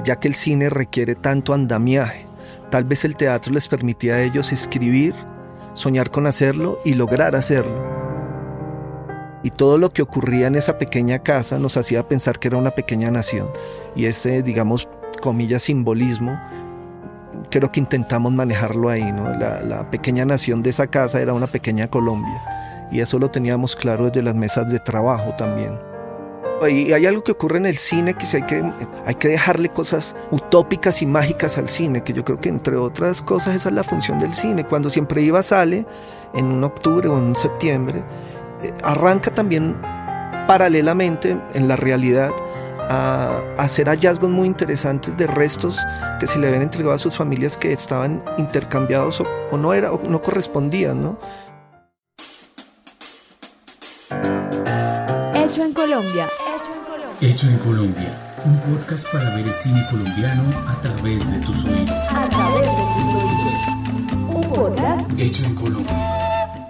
ya que el cine requiere tanto andamiaje. Tal vez el teatro les permitía a ellos escribir, soñar con hacerlo y lograr hacerlo. Y todo lo que ocurría en esa pequeña casa nos hacía pensar que era una pequeña nación. Y ese, digamos, comillas, simbolismo, creo que intentamos manejarlo ahí, ¿no? La pequeña nación de esa casa era una pequeña Colombia. Y eso lo teníamos claro desde las mesas de trabajo también. Y hay algo que ocurre en el cine, que hay que dejarle cosas utópicas y mágicas al cine, que yo creo que entre otras cosas esa es la función del cine. Cuando Siempre Iba sale, en un octubre o en un septiembre, arranca también paralelamente en la realidad a hacer hallazgos muy interesantes de restos que se le habían entregado a sus familias, que estaban intercambiados o no correspondían, ¿no? Hecho en Colombia. Hecho en Colombia, un podcast para ver el cine colombiano a través de tus oídos. Un podcast Hecho en Colombia.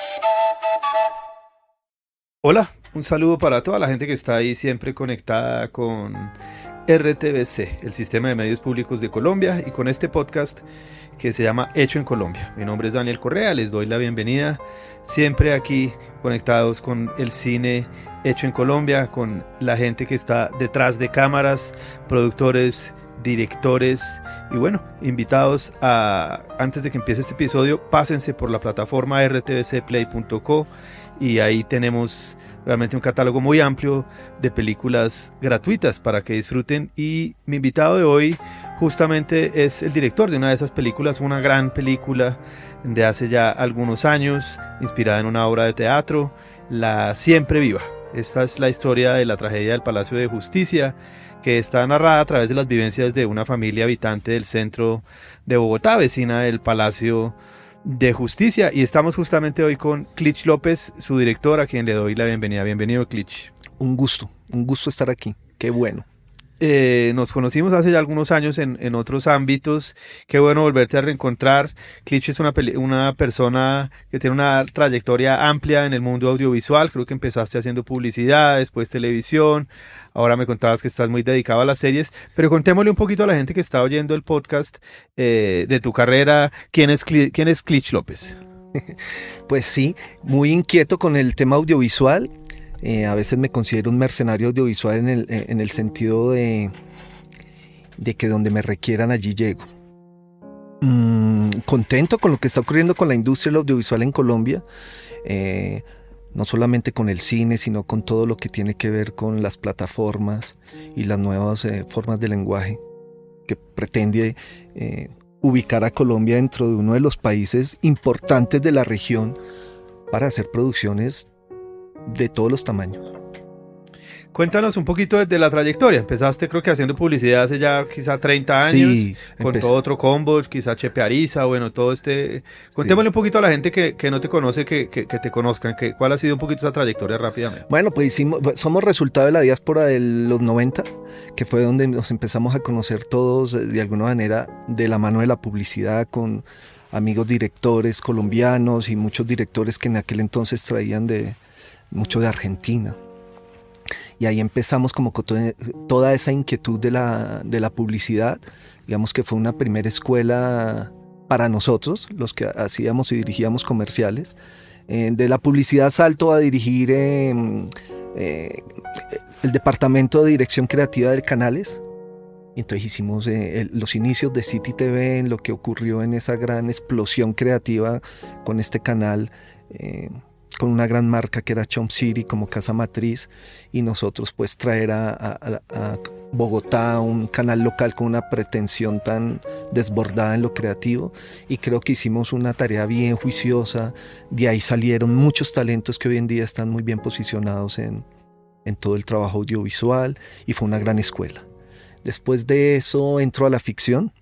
Hola, un saludo para toda la gente que está ahí siempre conectada con RTBC, el Sistema de Medios Públicos de Colombia, y con este podcast que se llama Hecho en Colombia. Mi nombre es Daniel Correa, les doy la bienvenida siempre aquí conectados con el cine hecho en Colombia, con la gente que está detrás de cámaras, productores, directores y bueno, invitados a, antes de que empiece este episodio, pásense por la plataforma rtbcplay.co y ahí tenemos realmente un catálogo muy amplio de películas gratuitas para que disfruten. Y mi invitado de hoy justamente es el director de una de esas películas, una gran película de hace ya algunos años, inspirada en una obra de teatro, La Siempre Viva. Esta es la historia de la tragedia del Palacio de Justicia, que está narrada a través de las vivencias de una familia habitante del centro de Bogotá, vecina del Palacio de Justicia. Y estamos justamente hoy con Clich López, su director, a quien le doy la bienvenida. Bienvenido, Clich. Un gusto estar aquí, qué bueno. Nos conocimos hace ya algunos años en otros ámbitos. Qué bueno volverte a reencontrar. Clich es una persona que tiene una trayectoria amplia en el mundo audiovisual. Creo que empezaste haciendo publicidad, después televisión. Ahora me contabas que estás muy dedicado a las series. Pero contémosle un poquito a la gente que está oyendo el podcast de tu carrera. ¿Quién es Clich López? Pues sí, muy inquieto con el tema audiovisual. A veces me considero un mercenario audiovisual en el sentido de que donde me requieran allí llego. Contento con lo que está ocurriendo con la industria del audiovisual en Colombia, no solamente con el cine, sino con todo lo que tiene que ver con las plataformas y las nuevas formas de lenguaje que pretende ubicar a Colombia dentro de uno de los países importantes de la región para hacer producciones de todos los tamaños. Cuéntanos un poquito de la trayectoria. Empezaste creo que haciendo publicidad hace ya quizá 30 años, sí, con todo otro combo, quizá Chepe Ariza, bueno, todo este... Contémosle un poquito a la gente que no te conoce, que te conozcan, ¿cuál ha sido un poquito esa trayectoria rápidamente? Bueno, pues somos resultado de la diáspora de los 90, que fue donde nos empezamos a conocer todos de alguna manera de la mano de la publicidad, con amigos directores colombianos y muchos directores que en aquel entonces traían mucho de Argentina. Y ahí empezamos como con toda esa inquietud de la publicidad. Digamos que fue una primera escuela para nosotros, los que hacíamos y dirigíamos comerciales. De la publicidad salto a dirigir el departamento de dirección creativa de canales. Y entonces hicimos los inicios de City TV, en lo que ocurrió en esa gran explosión creativa con este canal, con una gran marca que era Chom City como casa matriz, y nosotros pues traer a Bogotá un canal local con una pretensión tan desbordada en lo creativo, y creo que hicimos una tarea bien juiciosa. De ahí salieron muchos talentos que hoy en día están muy bien posicionados en todo el trabajo audiovisual, y fue una gran escuela. Después de eso entro a la ficción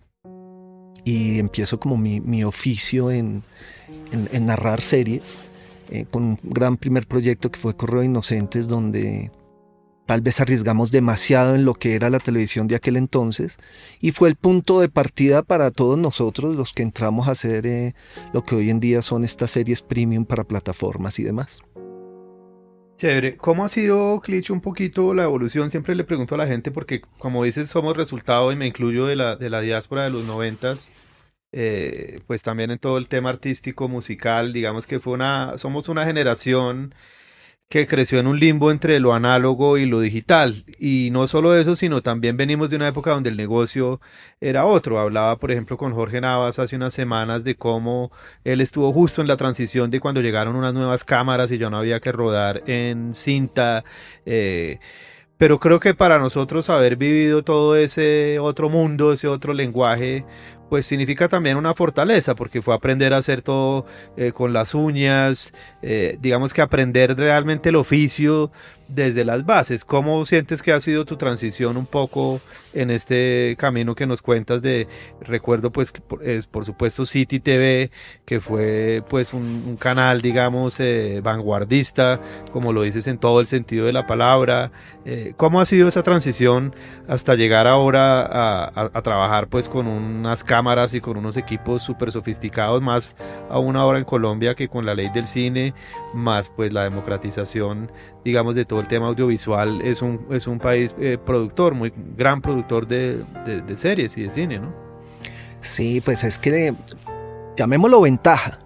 y empiezo como mi oficio en narrar series, con un gran primer proyecto que fue Correo de Inocentes, donde tal vez arriesgamos demasiado en lo que era la televisión de aquel entonces, y fue el punto de partida para todos nosotros los que entramos a hacer lo que hoy en día son estas series premium para plataformas y demás. Chévere. ¿Cómo ha sido, Clich, un poquito la evolución? Siempre le pregunto a la gente porque, como dices, somos resultado, y me incluyo de la diáspora de los 90, pues también en todo el tema artístico, musical, digamos que somos una generación que creció en un limbo entre lo análogo y lo digital. Y no solo eso, sino también venimos de una época donde el negocio era otro. Hablaba, por ejemplo, con Jorge Navas hace unas semanas de cómo él estuvo justo en la transición de cuando llegaron unas nuevas cámaras y ya no había que rodar en cinta. Pero creo que para nosotros haber vivido todo ese otro mundo, ese otro lenguaje, pues significa también una fortaleza, porque fue aprender a hacer todo con las uñas, digamos que aprender realmente el oficio desde las bases. ¿Cómo sientes que ha sido tu transición un poco en este camino que nos cuentas recuerdo pues por supuesto City TV, que fue pues un canal digamos vanguardista, como lo dices en todo el sentido de la palabra? ¿Cómo ha sido esa transición hasta llegar ahora a trabajar pues con unas cámaras y con unos equipos súper sofisticados, más aún ahora en Colombia que con la ley del cine, más pues la democratización digamos de todo el tema audiovisual? Es un país productor, muy gran productor de series y de cine, ¿no? Sí, pues es que llamémoslo ventaja,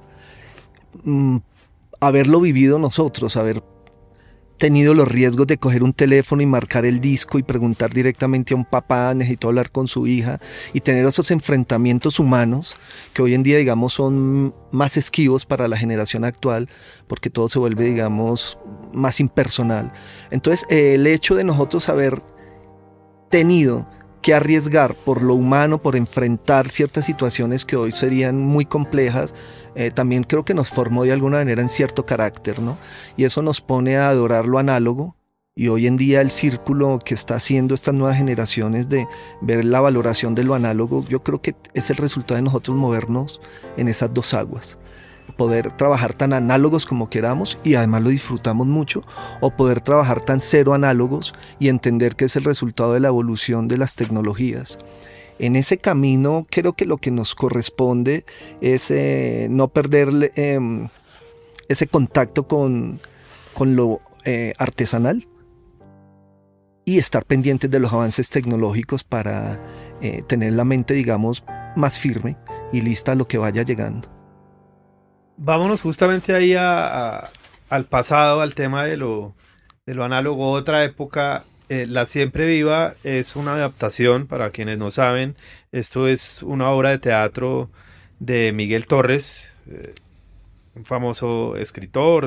haberlo vivido nosotros, haber tenido los riesgos de coger un teléfono y marcar el disco y preguntar directamente a un papá, necesito hablar con su hija, y tener esos enfrentamientos humanos que hoy en día digamos son más esquivos para la generación actual, porque todo se vuelve digamos más impersonal. Entonces el hecho de nosotros haber tenido que arriesgar por lo humano, por enfrentar ciertas situaciones que hoy serían muy complejas, también creo que nos formó de alguna manera en cierto carácter, ¿no? Y eso nos pone a adorar lo análogo, y hoy en día el círculo que está haciendo estas nuevas generaciones de ver la valoración de lo análogo, yo creo que es el resultado de nosotros movernos en esas dos aguas. Poder trabajar tan análogos como queramos y además lo disfrutamos mucho, o poder trabajar tan cero análogos y entender que es el resultado de la evolución de las tecnologías. En ese camino creo que lo que nos corresponde es no perder ese contacto con lo artesanal y estar pendientes de los avances tecnológicos para tener la mente digamos más firme y lista a lo que vaya llegando. Vámonos justamente ahí al pasado, al tema de lo análogo, otra época. La Siempre Viva es una adaptación, para quienes no saben, esto es una obra de teatro de Miguel Torres, un famoso escritor,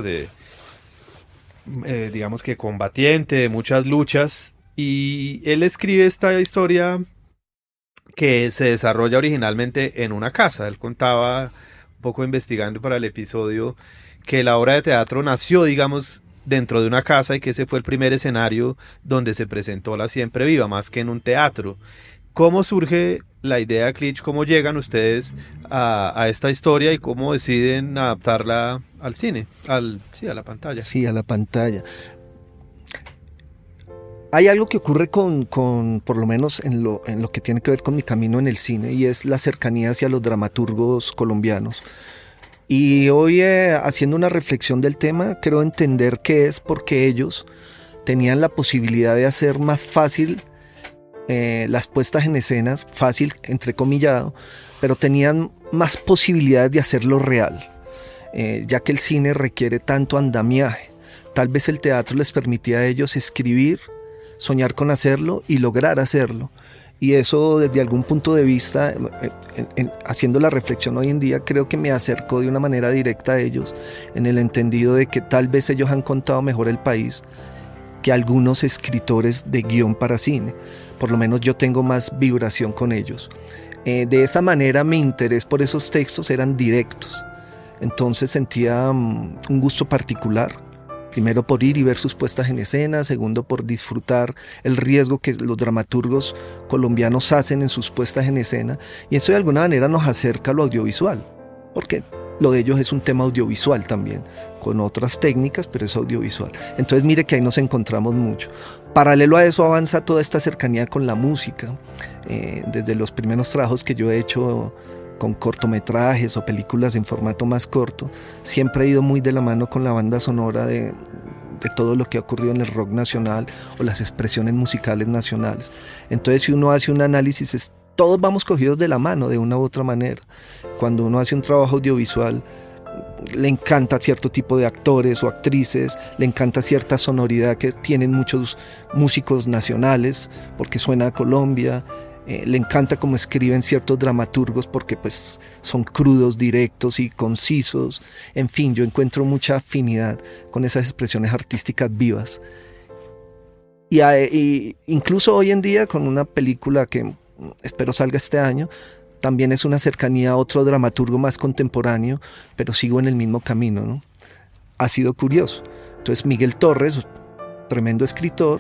digamos que combatiente de muchas luchas, y él escribe esta historia que se desarrolla originalmente en una casa. Él contaba, un poco investigando para el episodio, que la obra de teatro nació, digamos, dentro de una casa y que ese fue el primer escenario donde se presentó La Siempre Viva, más que en un teatro. ¿Cómo surge la idea, Clich? ¿Cómo llegan ustedes a esta historia y cómo deciden adaptarla al cine, a la pantalla? Sí, a la pantalla. Hay algo que ocurre con por lo menos en lo que tiene que ver con mi camino en el cine, y es la cercanía hacia los dramaturgos colombianos. Y hoy, haciendo una reflexión del tema, creo entender que es porque ellos tenían la posibilidad de hacer más fácil las puestas en escenas, fácil entrecomillado, pero tenían más posibilidades de hacerlo real, ya que el cine requiere tanto andamiaje. Tal vez el teatro les permitía a ellos escribir, soñar con hacerlo y lograr hacerlo. Y eso, desde algún punto de vista, haciendo la reflexión hoy en día, creo que me acercó de una manera directa a ellos, en el entendido de que tal vez ellos han contado mejor el país que algunos escritores de guión para cine. Por lo menos yo tengo más vibración con ellos. De esa manera mi interés por esos textos eran directos. Entonces sentía un gusto particular. Primero por ir y ver sus puestas en escena, segundo por disfrutar el riesgo que los dramaturgos colombianos hacen en sus puestas en escena, y eso de alguna manera nos acerca a lo audiovisual, porque lo de ellos es un tema audiovisual también, con otras técnicas, pero es audiovisual. Entonces mire que ahí nos encontramos mucho. Paralelo a eso avanza toda esta cercanía con la música, desde los primeros trabajos que yo he hecho con cortometrajes o películas en formato más corto, siempre he ido muy de la mano con la banda sonora de de todo lo que ha ocurrido en el rock nacional o las expresiones musicales nacionales. Entonces, si uno hace un análisis, todos vamos cogidos de la mano de una u otra manera. Cuando uno hace un trabajo audiovisual, le encanta cierto tipo de actores o actrices, le encanta cierta sonoridad que tienen muchos músicos nacionales porque suena a Colombia, le encanta cómo escriben ciertos dramaturgos porque pues son crudos, directos y concisos. En fin, yo encuentro mucha afinidad con esas expresiones artísticas vivas. Y incluso hoy en día, con una película que espero salga este año, también es una cercanía a otro dramaturgo más contemporáneo, pero sigo en el mismo camino, ¿no? Ha sido curioso. Entonces Miguel Torres, tremendo escritor,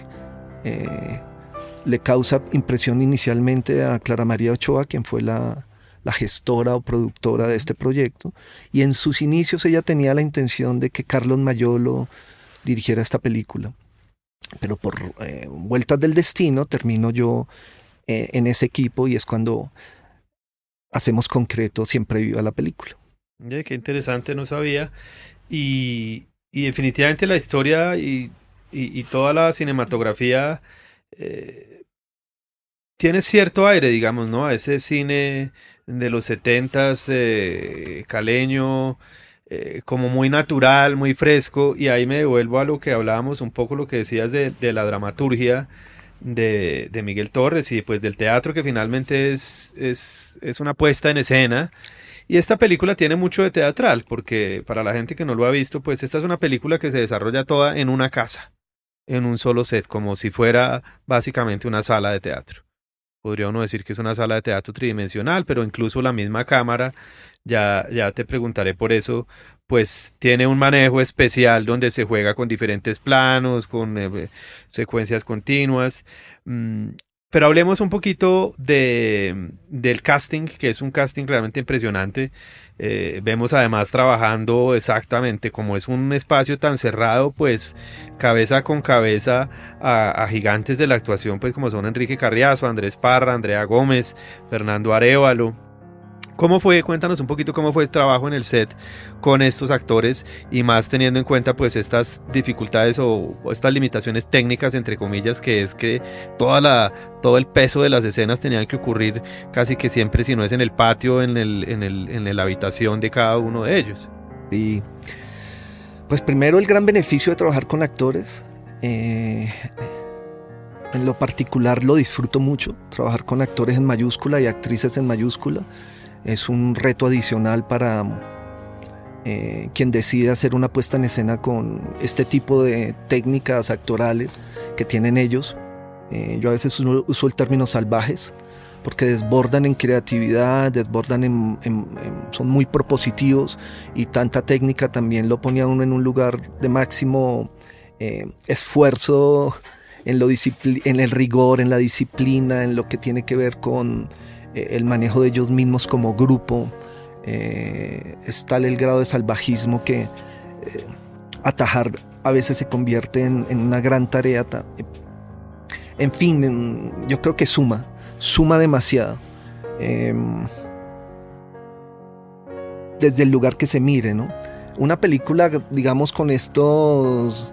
le causa impresión inicialmente a Clara María Ochoa, quien fue la gestora o productora de este proyecto, y en sus inicios ella tenía la intención de que Carlos Mayolo dirigiera esta película, pero por vueltas del destino termino yo en ese equipo, y es cuando hacemos concreto Siempre Viva la película. Qué interesante, no sabía. Y definitivamente la historia y toda la cinematografía tiene cierto aire, digamos, ¿no? A ese cine de los 70s, caleño, como muy natural, muy fresco. Y ahí me devuelvo a lo que hablábamos un poco, lo que decías de la dramaturgia de Miguel Torres y pues del teatro, que finalmente es una puesta en escena. Y esta película tiene mucho de teatral, porque para la gente que no lo ha visto, pues esta es una película que se desarrolla toda en una casa, en un solo set, como si fuera básicamente una sala de teatro. Podría uno decir que es una sala de teatro tridimensional, pero incluso la misma cámara, ya te preguntaré por eso, pues tiene un manejo especial donde se juega con diferentes planos, con secuencias continuas. Pero hablemos un poquito del casting, que es un casting realmente impresionante. Vemos además trabajando exactamente, como es un espacio tan cerrado, pues cabeza con cabeza a gigantes de la actuación, pues como son Enrique Carriazo, Andrés Parra, Andrea Gómez, Fernando Arévalo. ¿Cómo fue? Cuéntanos un poquito cómo fue el trabajo en el set con estos actores, y más teniendo en cuenta pues estas dificultades o estas limitaciones técnicas, entre comillas, que es que todo el peso de las escenas tenían que ocurrir casi que siempre, si no es en el patio, en la habitación de cada uno de ellos. Y pues primero, el gran beneficio de trabajar con actores. En lo particular lo disfruto mucho, trabajar con actores en mayúscula y actrices en mayúscula. Es un reto adicional para quien decide hacer una puesta en escena con este tipo de técnicas actorales que tienen ellos. Yo a veces uso el término salvajes, porque desbordan en creatividad, son muy propositivos, y tanta técnica también lo pone a uno en un lugar de máximo esfuerzo, en el rigor, en la disciplina, en lo que tiene que ver con el manejo de ellos mismos como grupo. Es tal el grado de salvajismo que atajar a veces se convierte en una gran tarea. En fin, yo creo que suma demasiado. Desde el lugar que se mire, ¿no? Una película, digamos, con estos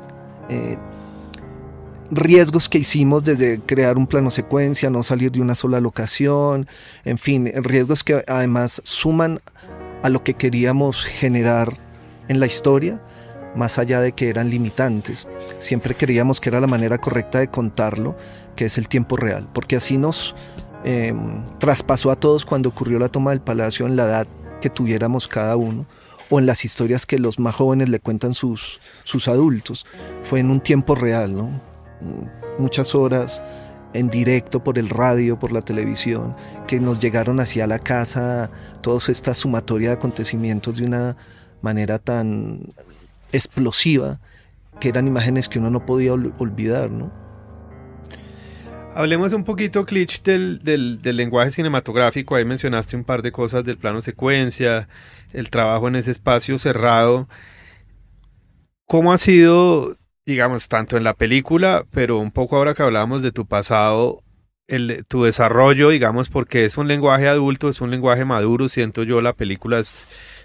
riesgos que hicimos, desde crear un plano secuencia, no salir de una sola locación, en fin, riesgos que además suman a lo que queríamos generar en la historia, más allá de que eran limitantes. Siempre creíamos que era la manera correcta de contarlo, que es el tiempo real, porque así nos traspasó a todos cuando ocurrió la toma del palacio, en la edad que tuviéramos cada uno, o en las historias que los más jóvenes le cuentan sus adultos. Fue en un tiempo real, ¿no? Muchas horas en directo por el radio, por la televisión, que nos llegaron hacia la casa, toda esta sumatoria de acontecimientos de una manera tan explosiva, que eran imágenes que uno no podía olvidar, ¿no? Hablemos un poquito, Clich, del lenguaje cinematográfico. Ahí mencionaste un par de cosas del plano secuencia, el trabajo en ese espacio cerrado. ¿Cómo ha sido, digamos, tanto en la película, pero un poco ahora que hablábamos de tu pasado, tu desarrollo, digamos, porque es un lenguaje adulto, es un lenguaje maduro? Siento yo, la película es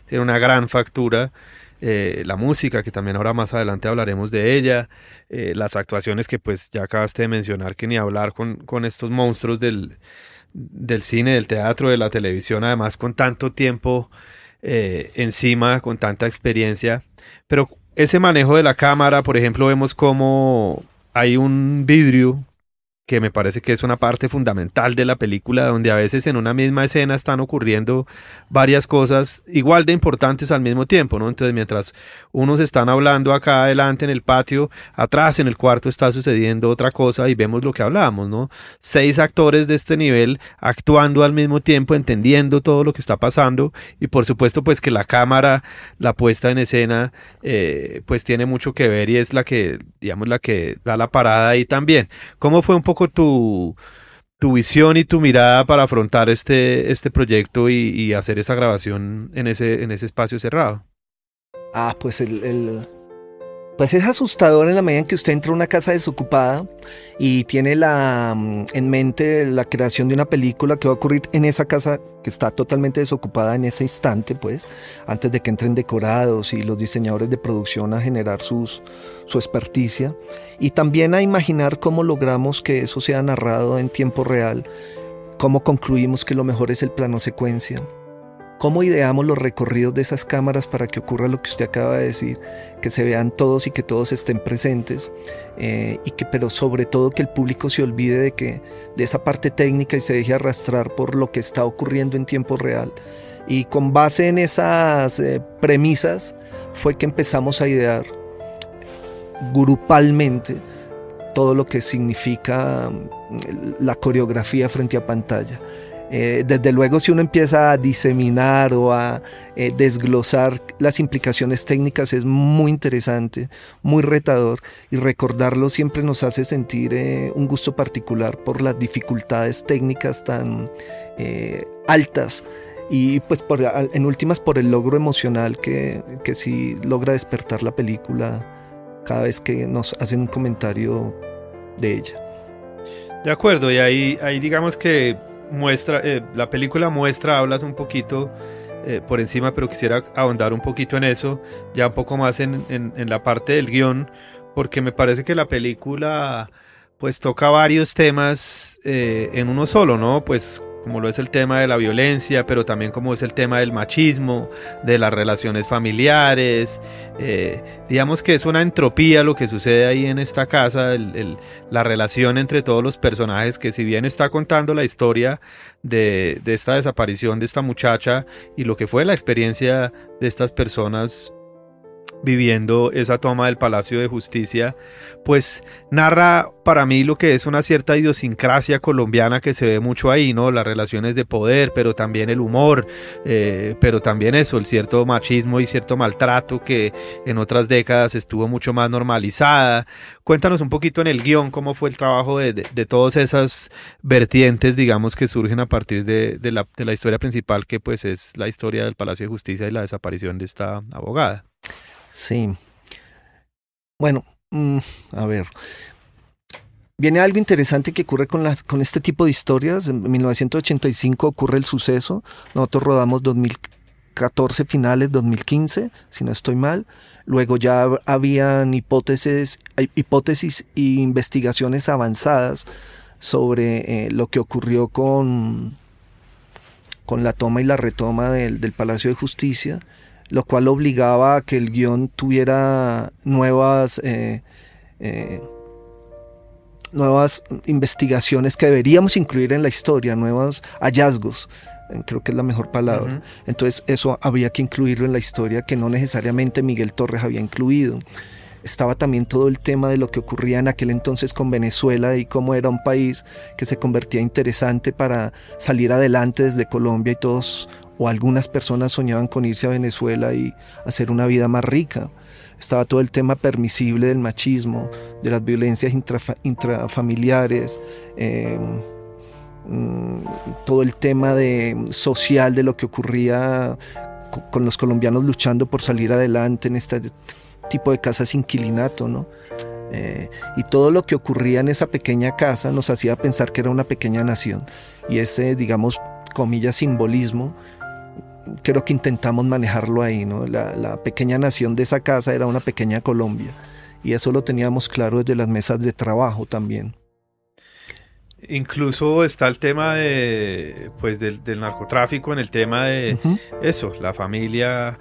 tiene una gran factura. La música, que también ahora más adelante hablaremos de ella, las actuaciones que pues ya acabaste de mencionar, que ni hablar con estos monstruos del cine, del teatro, de la televisión, además con tanto tiempo encima, con tanta experiencia. Pero ese manejo de la cámara, por ejemplo, vemos como hay un vidrio que me parece que es una parte fundamental de la película, donde a veces en una misma escena están ocurriendo varias cosas igual de importantes al mismo tiempo, ¿no? Entonces, mientras unos están hablando acá adelante en el patio, atrás en el cuarto está sucediendo otra cosa y vemos lo que hablábamos, ¿no? 6 actores de este nivel actuando al mismo tiempo, entendiendo todo lo que está pasando, y por supuesto pues que la cámara, la puesta en escena, pues tiene mucho que ver, y es la que, digamos, la que da la parada ahí también. ¿Cómo fue un poco tu visión y tu mirada para afrontar este proyecto y hacer esa grabación en ese espacio cerrado? Pues es asustador en la medida en que usted entra a una casa desocupada y tiene en mente la creación de una película que va a ocurrir en esa casa que está totalmente desocupada en ese instante, pues, antes de que entren decorados y los diseñadores de producción a generar su experticia, y también a imaginar cómo logramos que eso sea narrado en tiempo real, cómo concluimos que lo mejor es el plano secuencia, cómo ideamos los recorridos de esas cámaras para que ocurra lo que usted acaba de decir, que se vean todos y que todos estén presentes, pero sobre todo que el público se olvide de esa parte técnica y se deje arrastrar por lo que está ocurriendo en tiempo real. Y con base en esas premisas fue que empezamos a idear grupalmente todo lo que significa la coreografía frente a pantalla. Desde luego, si uno empieza a diseminar o a desglosar las implicaciones técnicas, es muy interesante, muy retador, y recordarlo siempre nos hace sentir un gusto particular por las dificultades técnicas tan altas, y pues en últimas por el logro emocional que sí logra despertar la película cada vez que nos hacen un comentario de ella. De acuerdo, y ahí digamos que muestra, la película hablas un poquito por encima, pero quisiera ahondar un poquito en eso, ya un poco más en la parte del guión, porque me parece que la película pues toca varios temas en uno solo, ¿no? Pues como lo es el tema de la violencia, pero también como es el tema del machismo, de las relaciones familiares, digamos que es una entropía lo que sucede ahí en esta casa, la relación entre todos los personajes, que si bien está contando la historia de esta desaparición de esta muchacha y lo que fue la experiencia de estas personas viviendo esa toma del Palacio de Justicia, pues narra para mí lo que es una cierta idiosincrasia colombiana que se ve mucho ahí, ¿no? Las relaciones de poder, pero también el humor, pero también eso, el cierto machismo y cierto maltrato que en otras décadas estuvo mucho más normalizada. Cuéntanos un poquito en el guión cómo fue el trabajo de todas esas vertientes, digamos, que surgen a partir de la historia principal, que pues es la historia del Palacio de Justicia y la desaparición de esta abogada. Sí. Bueno, a ver. Viene algo interesante que ocurre con este tipo de historias. En 1985 ocurre el suceso. Nosotros rodamos 2014 finales, 2015, si no estoy mal. Luego ya habían hipótesis e investigaciones avanzadas sobre lo que ocurrió con la toma y la retoma del Palacio de Justicia, lo cual obligaba a que el guión tuviera nuevas investigaciones que deberíamos incluir en la historia, nuevos hallazgos, creo que es la mejor palabra. Uh-huh. Entonces eso había que incluirlo en la historia, que no necesariamente Miguel Torres había incluido. Estaba también todo el tema de lo que ocurría en aquel entonces con Venezuela y cómo era un país que se convertía interesante para salir adelante desde Colombia, y todos o algunas personas soñaban con irse a Venezuela y hacer una vida más rica. Estaba todo el tema permisible del machismo, de las violencias intrafamiliares, todo el tema social de lo que ocurría con los colombianos luchando por salir adelante en este tipo de casas inquilinato, ¿no? Y todo lo que ocurría en esa pequeña casa nos hacía pensar que era una pequeña nación, y ese, digamos, comillas, simbolismo creo que intentamos manejarlo ahí, ¿no? La pequeña nación de esa casa era una pequeña Colombia, y eso lo teníamos claro desde las mesas de trabajo también. Incluso está el tema de, pues, del narcotráfico, en el tema de eso, la familia,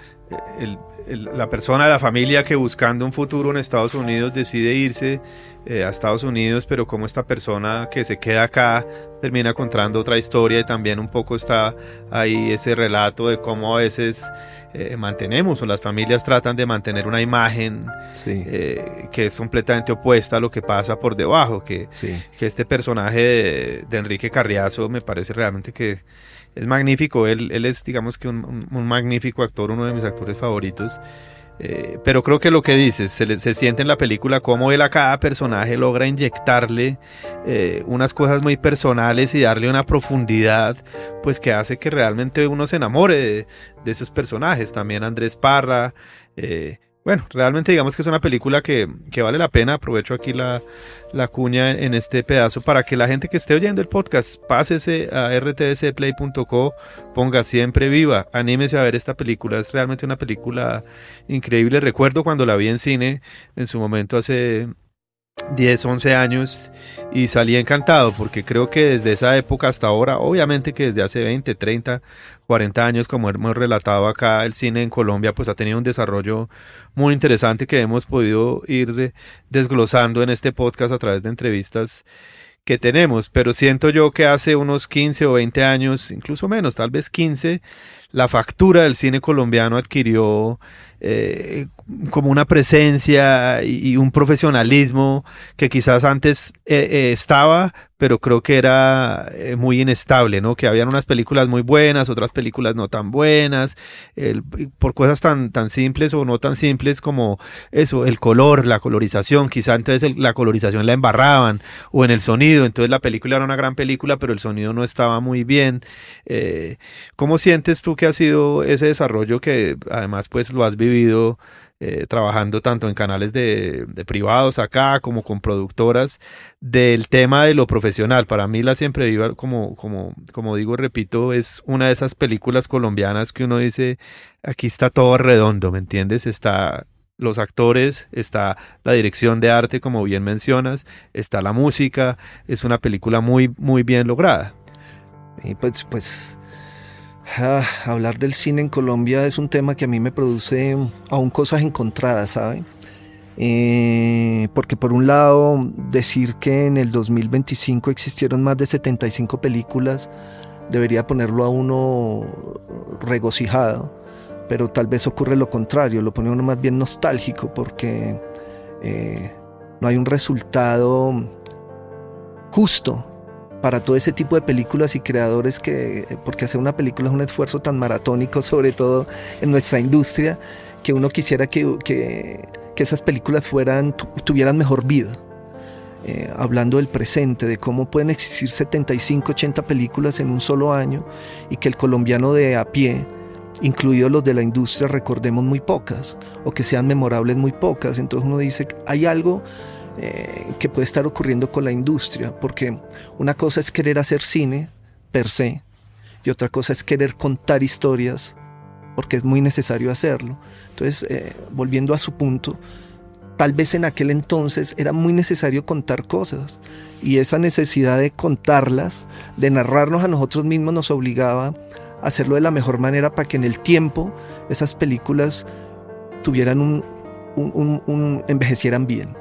la persona de la familia que buscando un futuro en Estados Unidos decide irse a Estados Unidos, pero como esta persona que se queda acá termina contando otra historia, y también un poco está ahí ese relato de cómo a veces mantenemos, o las familias tratan de mantener una imagen que es completamente opuesta a lo que pasa por debajo, que este personaje de Enrique Carriazo me parece realmente que es magnífico. Él es, digamos que un magnífico actor, uno de mis actores favoritos. Pero creo que lo que dices, se siente en la película cómo él a cada personaje logra inyectarle unas cosas muy personales y darle una profundidad, pues, que hace que realmente uno se enamore de esos personajes. También Andrés Parra. Bueno, realmente digamos que es una película que vale la pena. Aprovecho aquí la cuña en este pedazo para que la gente que esté oyendo el podcast pásese a rtbcplay.co, ponga Siempre Viva, anímese a ver esta película. Es realmente una película increíble. Recuerdo cuando la vi en cine en su momento hace 10, 11 años, y salí encantado, porque creo que desde esa época hasta ahora, obviamente que desde hace 20, 30, 40 años, como hemos relatado acá, el cine en Colombia pues ha tenido un desarrollo muy interesante que hemos podido ir desglosando en este podcast a través de entrevistas que tenemos. Pero siento yo que hace unos 15 o 20 años, incluso menos, tal vez 15, la factura del cine colombiano adquirió como una presencia y un profesionalismo que quizás antes estaba, pero creo que era muy inestable, ¿no? Que habían unas películas muy buenas, otras películas no tan buenas, por cosas tan simples o no tan simples como eso, el color, la colorización. Quizá entonces la colorización la embarraban, o en el sonido, entonces la película era una gran película, pero el sonido no estaba muy bien. ¿Cómo sientes tú que ha sido ese desarrollo, que además pues lo has vivido trabajando tanto en canales de privados acá como con productoras, del tema de lo profesional? Para mí La Siempre Viva, como digo, repito, es una de esas películas colombianas que uno dice, aquí está todo redondo, ¿me entiendes? Está los actores, está la dirección de arte, como bien mencionas, está la música. Es una película muy, muy bien lograda. Y pues hablar del cine en Colombia es un tema que a mí me produce aún cosas encontradas, ¿saben? Porque por un lado, decir que en el 2025 existieron más de 75 películas debería ponerlo a uno regocijado, pero tal vez ocurre lo contrario, lo pone a uno más bien nostálgico, porque no hay un resultado justo para todo ese tipo de películas y creadores, porque hacer una película es un esfuerzo tan maratónico, sobre todo en nuestra industria, que uno quisiera que esas películas tuvieran mejor vida. Hablando del presente, de cómo pueden existir 75, 80 películas en un solo año, y que el colombiano de a pie, incluidos los de la industria, recordemos muy pocas, o que sean memorables muy pocas. Entonces uno dice, hay algo que puede estar ocurriendo con la industria, porque una cosa es querer hacer cine per se, y otra cosa es querer contar historias, porque es muy necesario hacerlo. Entonces, volviendo a su punto, tal vez en aquel entonces era muy necesario contar cosas, y esa necesidad de contarlas, de narrarnos a nosotros mismos, nos obligaba a hacerlo de la mejor manera, para que en el tiempo esas películas tuvieran envejecieran bien.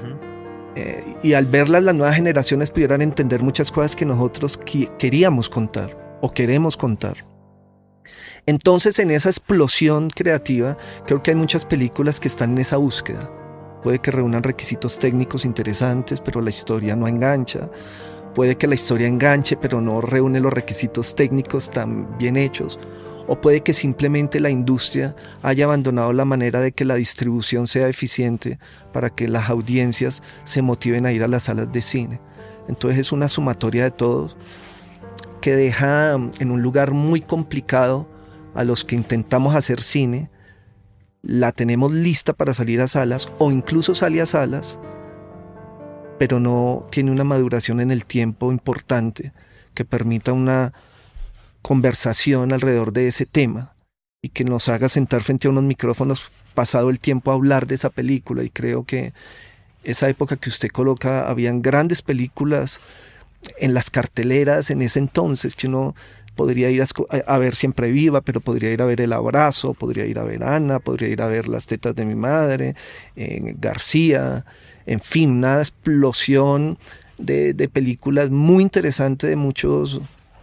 Y al verlas, las nuevas generaciones pudieran entender muchas cosas que nosotros queríamos contar o queremos contar. Entonces, en esa explosión creativa, creo que hay muchas películas que están en esa búsqueda. Puede que reúnan requisitos técnicos interesantes, pero la historia no engancha. Puede que la historia enganche, pero no reúne los requisitos técnicos tan bien hechos. O puede que simplemente la industria haya abandonado la manera de que la distribución sea eficiente para que las audiencias se motiven a ir a las salas de cine. Entonces es una sumatoria de todo que deja en un lugar muy complicado a los que intentamos hacer cine. La tenemos lista para salir a salas, o incluso sale a salas, pero no tiene una maduración en el tiempo importante que permita una conversación alrededor de ese tema. y que nos haga sentar frente a unos micrófonos pasado el tiempo a hablar de esa película. Y creo que esa época que usted coloca, habían grandes películas en las carteleras en ese entonces, que uno podría ir a ver Siempre Viva, pero podría ir a ver El Abrazo, podría ir a ver Ana, podría ir a ver Las tetas de mi madre, García, en fin, una explosión de películas muy interesante de muchos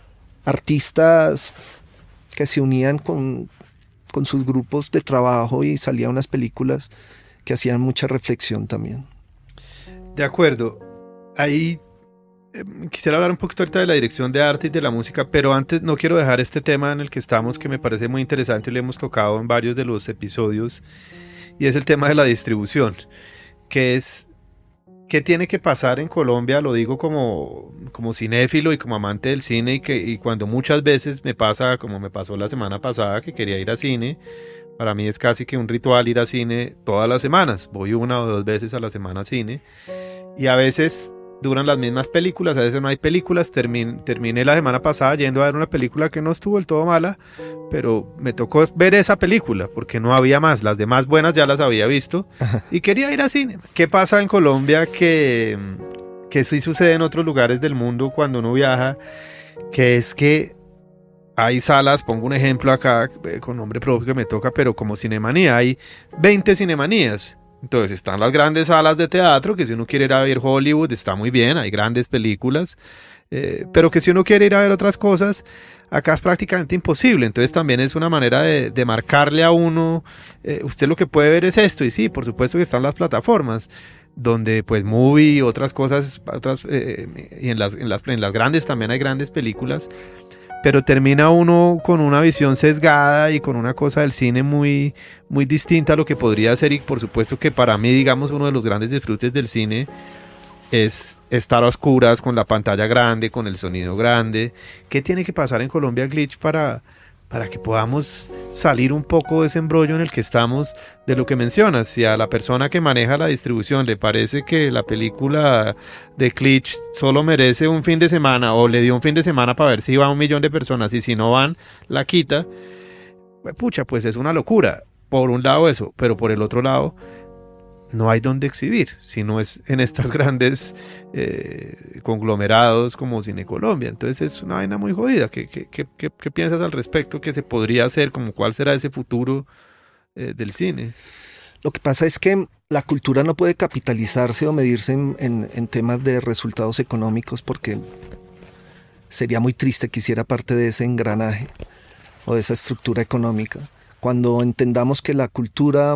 artistas que se unían con sus grupos de trabajo y salían unas películas que hacían mucha reflexión también. De acuerdo. Ahí quisiera hablar un poquito ahorita de la dirección de arte y de la música, pero antes no quiero dejar este tema en el que estamos, que me parece muy interesante y lo hemos tocado en varios de los episodios, y es el tema de la distribución, que es qué tiene que pasar en Colombia. Lo digo como cinéfilo y como amante del cine, y cuando muchas veces me pasa, como me pasó la semana pasada, que quería ir a cine. Para mí es casi que un ritual ir a cine todas las semanas. Voy 1 o 2 veces a la semana a cine. Y a veces duran las mismas películas, a veces no hay películas. Terminé la semana pasada yendo a ver una película que no estuvo del todo mala, pero me tocó ver esa película porque no había más. Las demás buenas ya las había visto y quería ir a cine. ¿Qué pasa en Colombia que sí sucede en otros lugares del mundo cuando uno viaja? Que es que hay salas, pongo un ejemplo acá con nombre propio que me toca, pero como Cinemanía, hay 20 Cinemanías. Entonces están las grandes salas de teatro, que si uno quiere ir a ver Hollywood está muy bien, hay grandes películas, pero que si uno quiere ir a ver otras cosas, acá es prácticamente imposible. Entonces también es una manera de marcarle a uno, usted lo que puede ver es esto, y sí, por supuesto que están las plataformas, donde pues Movie, otras cosas, y en las grandes también hay grandes películas, pero termina uno con una visión sesgada y con una cosa del cine muy, muy distinta a lo que podría ser. Y por supuesto que para mí, digamos, uno de los grandes disfrutes del cine es estar a oscuras con la pantalla grande, con el sonido grande. ¿Qué tiene que pasar en Colombia, Glitch, para que podamos salir un poco de ese embrollo en el que estamos, de lo que mencionas? Si a la persona que maneja la distribución le parece que la película de Glitch solo merece un fin de semana, o le dio un fin de semana para ver si va 1 millón de personas, y si no van, la quita, pucha, pues es una locura. Por un lado eso, pero por el otro lado, no hay dónde exhibir, si no es en estas grandes conglomerados como Cine Colombia. Entonces es una vaina muy jodida. ¿Qué piensas al respecto? ¿Qué se podría hacer? Como ¿cuál será ese futuro del cine? Lo que pasa es que la cultura no puede capitalizarse o medirse en temas de resultados económicos, porque sería muy triste que hiciera parte de ese engranaje o de esa estructura económica. Cuando entendamos que la cultura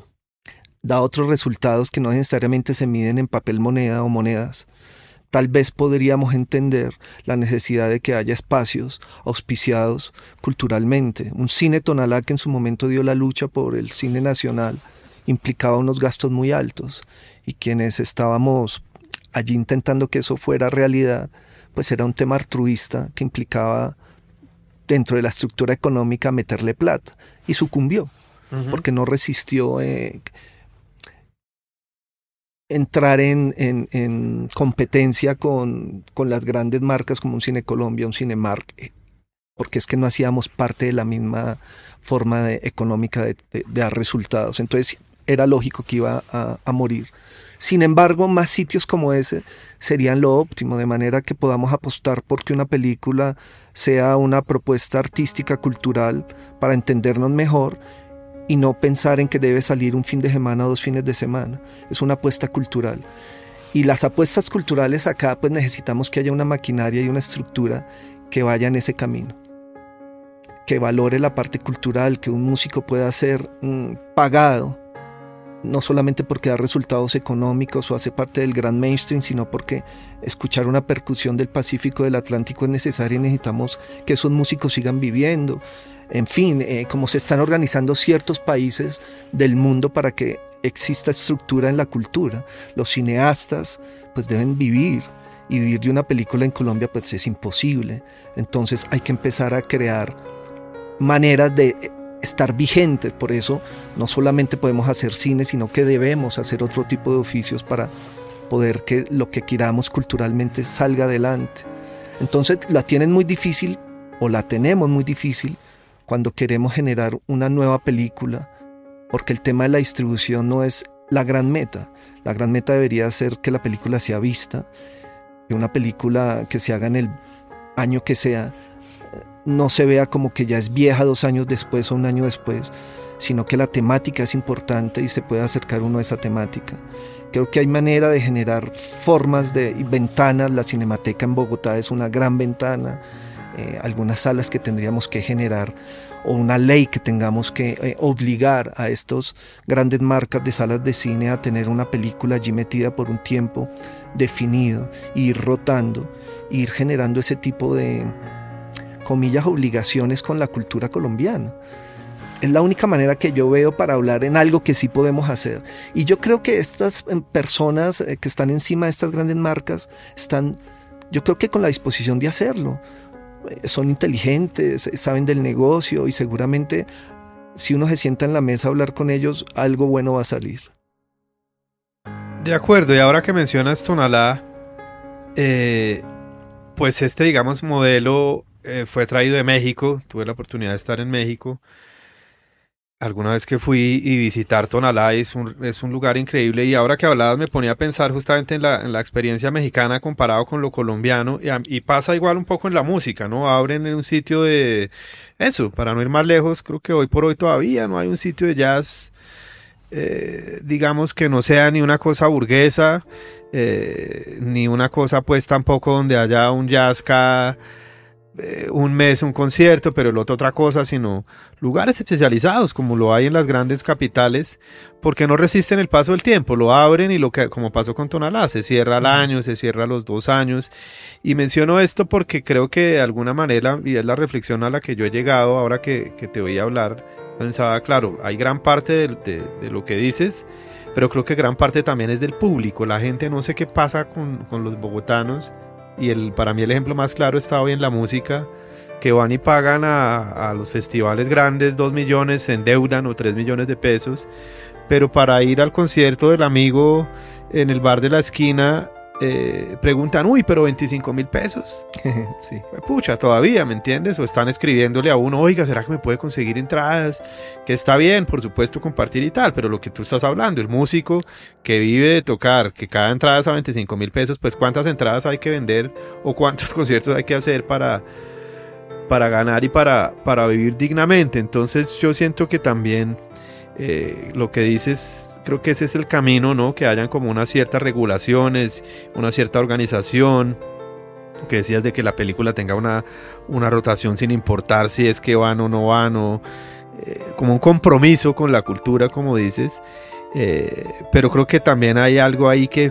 da otros resultados que no necesariamente se miden en papel moneda o monedas, tal vez podríamos entender la necesidad de que haya espacios auspiciados culturalmente. Un cine Tonalá, que en su momento dio la lucha por el cine nacional, implicaba unos gastos muy altos, y quienes estábamos allí intentando que eso fuera realidad, pues era un tema altruista que implicaba dentro de la estructura económica meterle plata, y sucumbió, porque no resistió entrar en competencia con las grandes marcas como un Cine Colombia, un Cinemark, porque es que no hacíamos parte de la misma forma económica de dar resultados. Entonces era lógico que iba a morir. Sin embargo, más sitios como ese serían lo óptimo, de manera que podamos apostar porque una película sea una propuesta artística, cultural, para entendernos mejor, y no pensar en que debe salir un fin de semana o 2 fines de semana. Es una apuesta cultural. Y las apuestas culturales acá, pues necesitamos que haya una maquinaria y una estructura que vaya en ese camino, que valore la parte cultural, que un músico pueda ser pagado, no solamente porque da resultados económicos o hace parte del gran mainstream, sino porque escuchar una percusión del Pacífico, del Atlántico es necesaria, y necesitamos que esos músicos sigan viviendo. En fin, como se están organizando ciertos países del mundo para que exista estructura en la cultura. Los cineastas pues deben vivir, y vivir de una película en Colombia pues es imposible. Entonces hay que empezar a crear maneras de estar vigentes. Por eso no solamente podemos hacer cine, sino que debemos hacer otro tipo de oficios para poder que lo que queramos culturalmente salga adelante. Entonces la tienen muy difícil, o la tenemos muy difícil, cuando queremos generar una nueva película, porque el tema de la distribución no es la gran meta. La gran meta debería ser que la película sea vista, que una película que se haga en el año que sea, no se vea como que ya es vieja 2 años después o 1 año después, sino que la temática es importante y se puede acercar uno a esa temática. Creo que hay manera de generar formas de ventanas. La Cinemateca en Bogotá es una gran ventana, algunas salas que tendríamos que generar, o una ley que tengamos que obligar a estos grandes marcas de salas de cine a tener una película allí metida por un tiempo definido, e ir rotando, ir generando ese tipo de, comillas, obligaciones con la cultura colombiana. Es la única manera que yo veo para hablar en algo que sí podemos hacer. Y yo creo que estas personas que están encima de estas grandes marcas están, yo creo que con la disposición de hacerlo. Son inteligentes, saben del negocio y seguramente si uno se sienta en la mesa a hablar con ellos, algo bueno va a salir. De acuerdo, y ahora que mencionas Tonalá, pues este, digamos, modelo fue traído de México. Tuve la oportunidad de estar en México alguna vez que fui y visitar Tonalá. Es un lugar increíble, y ahora que hablabas me ponía a pensar justamente en la experiencia mexicana comparado con lo colombiano, y pasa igual un poco en la música, ¿no? Abren en un sitio de eso, para no ir más lejos, creo que hoy por hoy todavía no hay un sitio de jazz, digamos, que no sea ni una cosa burguesa, ni una cosa pues tampoco donde haya un jazz cada un mes un concierto, pero el otro otra cosa, sino lugares especializados como lo hay en las grandes capitales, porque no resisten el paso del tiempo, lo abren y como pasó con Tonalá, se cierra al año, se cierra a los 2 años. Y menciono esto porque creo que de alguna manera, y es la reflexión a la que yo he llegado ahora que te oí hablar, pensaba, claro, hay gran parte de lo que dices, pero creo que gran parte también es del público. La gente, no sé qué pasa con los bogotanos, y para mí el ejemplo más claro está hoy en la música, que van y pagan a los festivales grandes 2 millones, se endeudan, o 3 millones de pesos, pero para ir al concierto del amigo en el bar de la esquina preguntan, uy, pero 25,000 pesos. Sí. Pucha, todavía, ¿me entiendes? O están escribiéndole a uno, oiga, ¿será que me puede conseguir entradas? Que está bien, por supuesto, compartir y tal, pero lo que tú estás hablando, el músico que vive de tocar, que cada entrada es a 25,000 pesos, pues ¿cuántas entradas hay que vender o cuántos conciertos hay que hacer para ganar y para vivir dignamente? Entonces yo siento que también lo que dices, creo que ese es el camino, ¿no? Que hayan como unas ciertas regulaciones, una cierta organización, que decías de que la película tenga una rotación sin importar si es que van o no van, o como un compromiso con la cultura, como dices, pero creo que también hay algo ahí que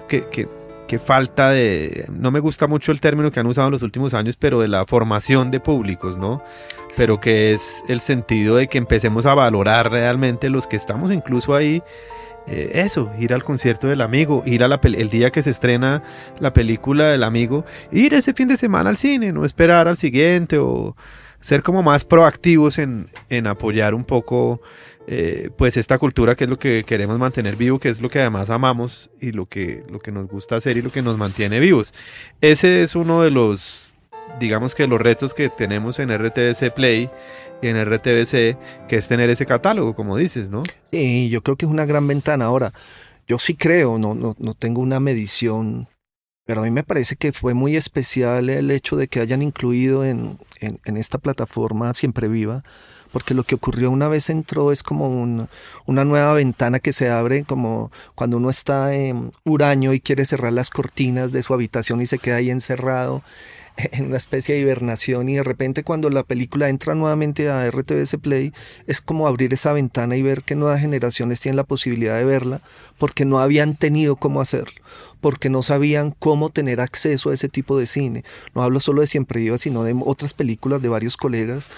falta no me gusta mucho el término que han usado en los últimos años, pero de la formación de públicos, ¿no? Pero que es el sentido de que empecemos a valorar realmente los que estamos incluso ahí, eso, ir al concierto del amigo, ir el día que se estrena la película del amigo, ir ese fin de semana al cine, no esperar al siguiente, o ser como más proactivos en apoyar un poco pues esta cultura, que es lo que queremos mantener vivo, que es lo que además amamos y lo que nos gusta hacer y lo que nos mantiene vivos. Ese es uno de los, digamos que los retos que tenemos en RTBC Play y en RTBC, que es tener ese catálogo, como dices, ¿no? Sí, yo creo que es una gran ventana. Ahora, yo sí creo, no tengo una medición, pero a mí me parece que fue muy especial el hecho de que hayan incluido en esta plataforma Siempre Viva, porque lo que ocurrió una vez entró es como una nueva ventana que se abre, como cuando uno está huraño y quiere cerrar las cortinas de su habitación y se queda ahí encerrado en una especie de hibernación, y de repente cuando la película entra nuevamente a RTBC Play es como abrir esa ventana y ver que nuevas generaciones tienen la posibilidad de verla porque no habían tenido cómo hacerlo, porque no sabían cómo tener acceso a ese tipo de cine. No hablo solo de Siempre Viva, sino de otras películas de varios colegas,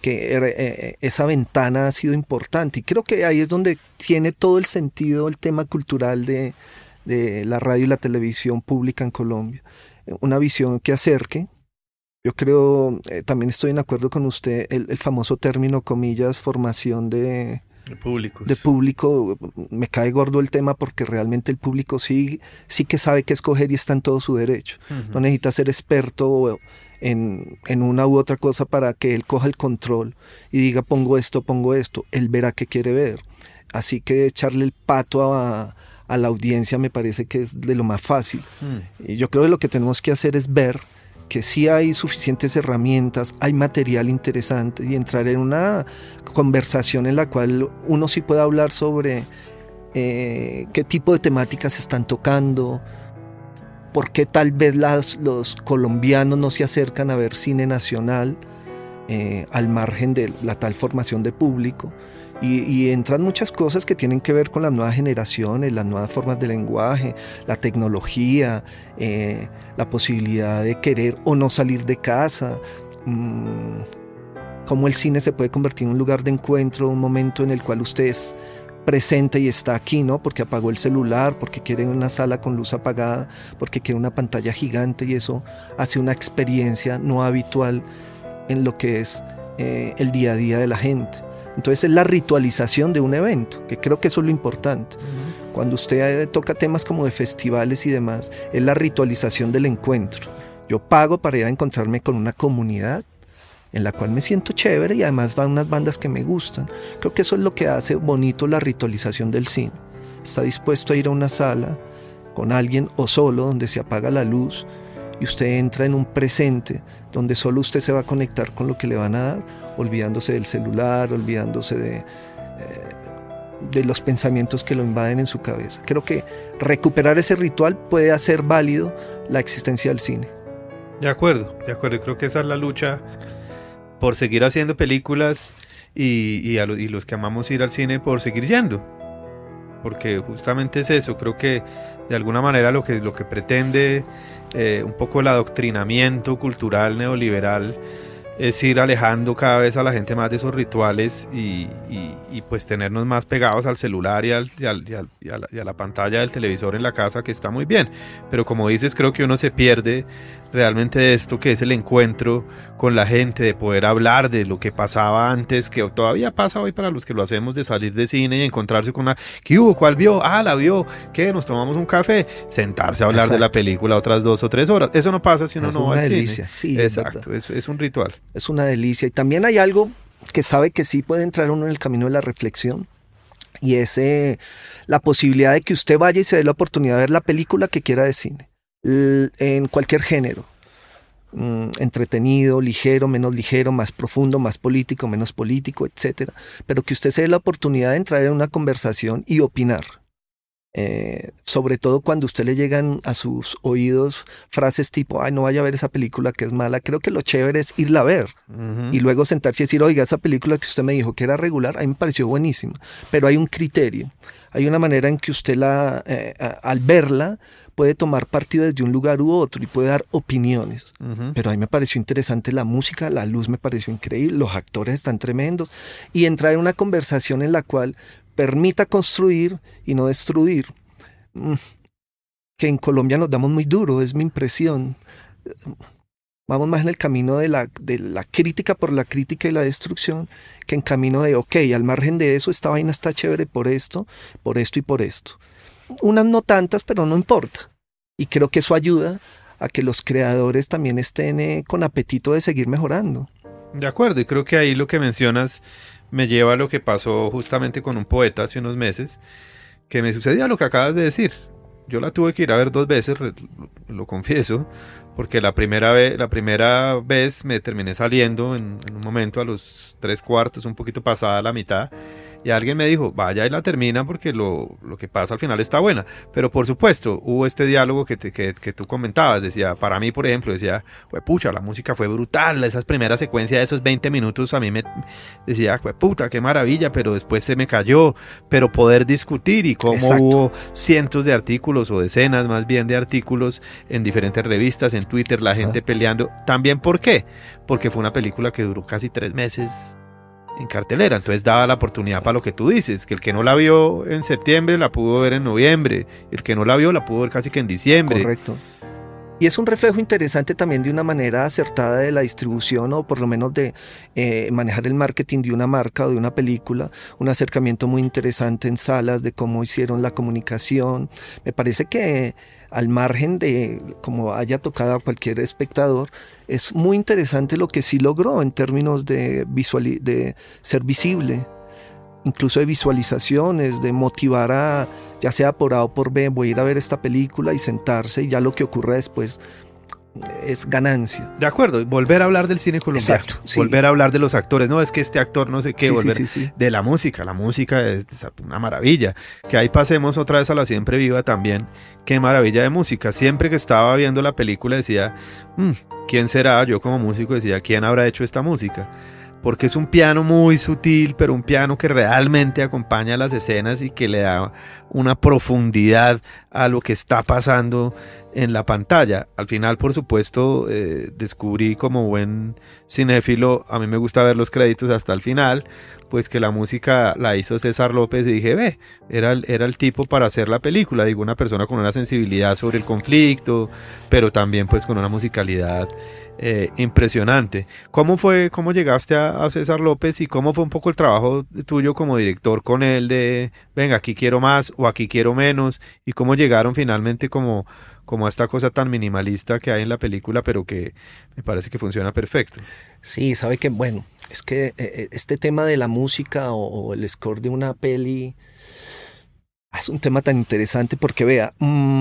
que esa ventana ha sido importante, y creo que ahí es donde tiene todo el sentido el tema cultural de la radio y la televisión pública en Colombia. Una visión que acerque. Yo creo, también estoy en acuerdo con usted, el famoso término, comillas, formación de público. Me cae gordo el tema, porque realmente el público sí que sabe qué escoger y está en todo su derecho. Uh-huh. No necesita ser experto en una u otra cosa para que él coja el control y diga pongo esto, él verá qué quiere ver. Así que echarle el pato a la audiencia me parece que es de lo más fácil. Y yo creo que lo que tenemos que hacer es ver que sí hay suficientes herramientas, hay material interesante y entrar en una conversación en la cual uno sí pueda hablar sobre qué tipo de temáticas se están tocando, por qué tal vez los colombianos no se acercan a ver cine nacional al margen de la tal formación de público. Y entran muchas cosas que tienen que ver con las nuevas generaciones, las nuevas formas de lenguaje, la tecnología, la posibilidad de querer o no salir de casa, cómo el cine se puede convertir en un lugar de encuentro, un momento en el cual usted es presente y está aquí, ¿no? Porque apagó el celular, porque quiere una sala con luz apagada, porque quiere una pantalla gigante, y eso hace una experiencia no habitual en lo que es el día a día de la gente. Entonces es la ritualización de un evento, que creo que eso es lo importante. Cuando usted toca temas como de festivales y demás, es la ritualización del encuentro. Yo pago para ir a encontrarme con una comunidad en la cual me siento chévere y además van unas bandas que me gustan. Creo que eso es lo que hace bonito la ritualización del cine. Está dispuesto a ir a una sala con alguien o solo donde se apaga la luz y usted entra en un presente donde solo usted se va a conectar con lo que le van a dar, olvidándose del celular, olvidándose de los pensamientos que lo invaden en su cabeza. Creo que recuperar ese ritual puede hacer válido la existencia del cine. De acuerdo. Creo que esa es la lucha por seguir haciendo películas y los que amamos ir al cine por seguir yendo. Porque justamente es eso. Creo que de alguna manera lo que pretende un poco el adoctrinamiento cultural neoliberal es ir alejando cada vez a la gente más de esos rituales y pues tenernos más pegados al celular y a la pantalla del televisor en la casa, que está muy bien, pero como dices, creo que uno se pierde realmente de esto que es el encuentro con la gente, de poder hablar de lo que pasaba antes, que todavía pasa hoy para los que lo hacemos, de salir de cine y encontrarse con una, ¿qué hubo? ¿Cuál vio? Ah, la vio, ¿qué? Nos tomamos un café, sentarse a hablar de la película otras 2 o 3 horas, eso no pasa si uno no va al cine. Es una delicia, sí, exacto, es un ritual. Es una delicia, y también hay algo que sabe que sí puede entrar uno en el camino de la reflexión, y es la posibilidad de que usted vaya y se dé la oportunidad de ver la película que quiera de cine, en cualquier género, entretenido, ligero, menos ligero, más profundo, más político, menos político, etcétera, pero que usted se dé la oportunidad de entrar en una conversación y opinar. Sobre todo cuando a usted le llegan a sus oídos frases tipo, ay, no vaya a ver esa película que es mala. Creo que lo chévere es irla a ver y luego sentarse y decir, oiga, esa película que usted me dijo que era regular, a mí me pareció buenísima, pero hay un criterio, hay una manera en que usted al verla puede tomar partido desde un lugar u otro y puede dar opiniones. Pero a mí me pareció interesante la música, la luz me pareció increíble, los actores están tremendos, y entrar en una conversación en la cual permita construir y no destruir. Que en Colombia nos damos muy duro, es mi impresión. Vamos más en el camino de la crítica por la crítica y la destrucción, que en camino de, ok, al margen de eso, esta vaina está chévere por esto y por esto. Unas no tantas, pero no importa. Y creo que eso ayuda a que los creadores también estén con apetito de seguir mejorando. De acuerdo, y creo que ahí lo que mencionas me lleva a lo que pasó justamente con un poeta hace unos meses, que me sucedía lo que acabas de decir. Yo la tuve que ir a ver 2 veces, lo confieso, porque la primera vez me terminé saliendo en un momento a los 3/4, un poquito pasada la mitad, y alguien me dijo, vaya y la termina porque lo que pasa al final está buena. Pero por supuesto, hubo este diálogo que tú comentabas, decía, para mí por ejemplo, decía, pucha, la música fue brutal, esas primeras secuencias de esos 20 minutos a mí me decía, puta, qué maravilla, pero después se me cayó. Pero poder discutir, y cómo hubo cientos de artículos, o decenas más bien de artículos en diferentes revistas, en Twitter, la gente peleando. También, ¿por qué? Porque fue una película que duró casi 3 meses en cartelera, entonces daba la oportunidad para lo que tú dices, que el que no la vio en septiembre la pudo ver en noviembre, el que no la vio la pudo ver casi que en diciembre. Correcto. Y es un reflejo interesante también de una manera acertada de la distribución, o por lo menos de manejar el marketing de una marca o de una película, un acercamiento muy interesante en salas de cómo hicieron la comunicación. Me parece que al margen de como haya tocado a cualquier espectador, es muy interesante lo que sí logró en términos de ser visible, incluso de visualizaciones, de motivar a, ya sea por A o por B, voy a ir a ver esta película y sentarse, y ya lo que ocurra después es ganancia. De acuerdo, volver a hablar del cine colombiano. Exacto, sí. Volver a hablar de los actores, no es que este actor no sé qué, Sí, volver sí. de la música es una maravilla. Que ahí pasemos otra vez a la Siempre Viva también, qué maravilla de música. Siempre que estaba viendo la película decía, ¿quién será? Yo como músico decía, ¿quién habrá hecho esta música? Porque es un piano muy sutil, pero un piano que realmente acompaña las escenas y que le da una profundidad a lo que está pasando en la pantalla. Al final, por supuesto, descubrí como buen cinéfilo, a mí me gusta ver los créditos hasta el final, pues que la música la hizo César López y dije, era el tipo para hacer la película, digo, una persona con una sensibilidad sobre el conflicto, pero también pues con una musicalidad impresionante. ¿Cómo llegaste a César López y cómo fue un poco el trabajo tuyo como director con él de, venga, aquí quiero más o aquí quiero menos, y cómo llegaron finalmente como a esta cosa tan minimalista que hay en la película, pero que me parece que funciona perfecto? Sí, sabe que, bueno, es que este tema de la música o el score de una peli es un tema tan interesante porque, vea,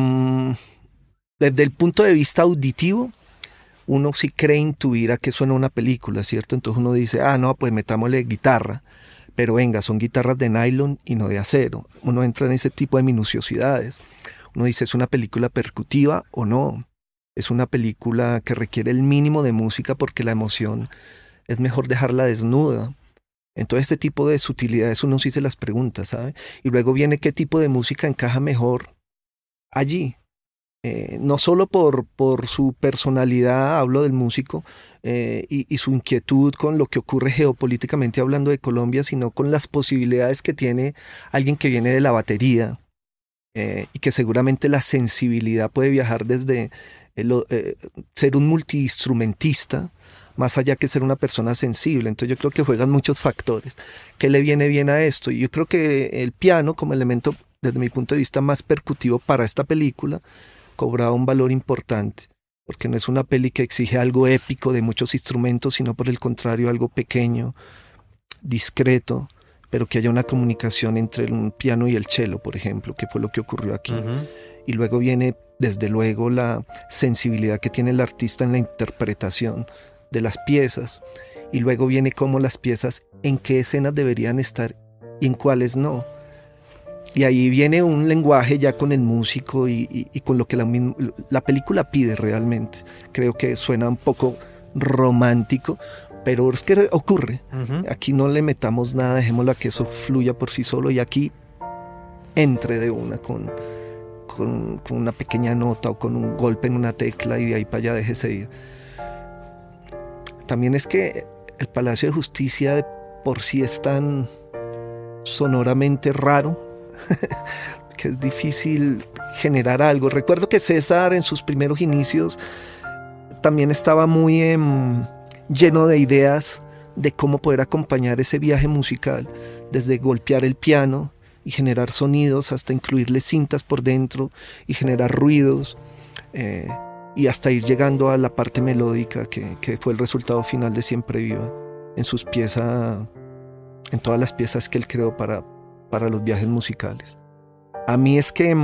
desde el punto de vista auditivo, uno sí cree intuir a qué suena una película, ¿cierto? Entonces uno dice, no, pues metámosle guitarra, pero venga, son guitarras de nylon y no de acero. Uno entra en ese tipo de minuciosidades. Uno dice, ¿es una película percutiva o no? Es una película que requiere el mínimo de música porque la emoción es mejor dejarla desnuda. Entonces este tipo de sutilidades uno sí se las pregunta, ¿sabe? Y luego viene qué tipo de música encaja mejor allí. No solo por su personalidad, hablo del músico, y su inquietud con lo que ocurre geopolíticamente hablando de Colombia, sino con las posibilidades que tiene alguien que viene de la batería, y que seguramente la sensibilidad puede viajar desde ser un multiinstrumentista, más allá que ser una persona sensible. Entonces yo creo que juegan muchos factores. ¿Qué le viene bien a esto? Y yo creo que el piano, como elemento, desde mi punto de vista, más percutivo para esta película, cobraba un valor importante, porque no es una peli que exige algo épico de muchos instrumentos, sino por el contrario algo pequeño, discreto, pero que haya una comunicación entre el piano y el cello, por ejemplo, que fue lo que ocurrió aquí. Y luego viene, desde luego, la sensibilidad que tiene el artista en la interpretación de las piezas, y luego viene cómo las piezas, en qué escenas deberían estar y en cuáles no. Y ahí viene un lenguaje ya con el músico y con lo que la película pide realmente. Creo que suena un poco romántico, pero es que ocurre. Aquí no le metamos nada, dejémosla que eso fluya por sí solo, y aquí entre de una con una pequeña nota o con un golpe en una tecla, y de ahí para allá déjese ir. También es que el Palacio de Justicia de por sí es tan sonoramente raro que es difícil generar algo. Recuerdo que César en sus primeros inicios también estaba muy lleno de ideas de cómo poder acompañar ese viaje musical, desde golpear el piano y generar sonidos hasta incluirle cintas por dentro y generar ruidos, y hasta ir llegando a la parte melódica que fue el resultado final de Siempre Viva en sus piezas, en todas las piezas que él creó para los viajes musicales. A mí es que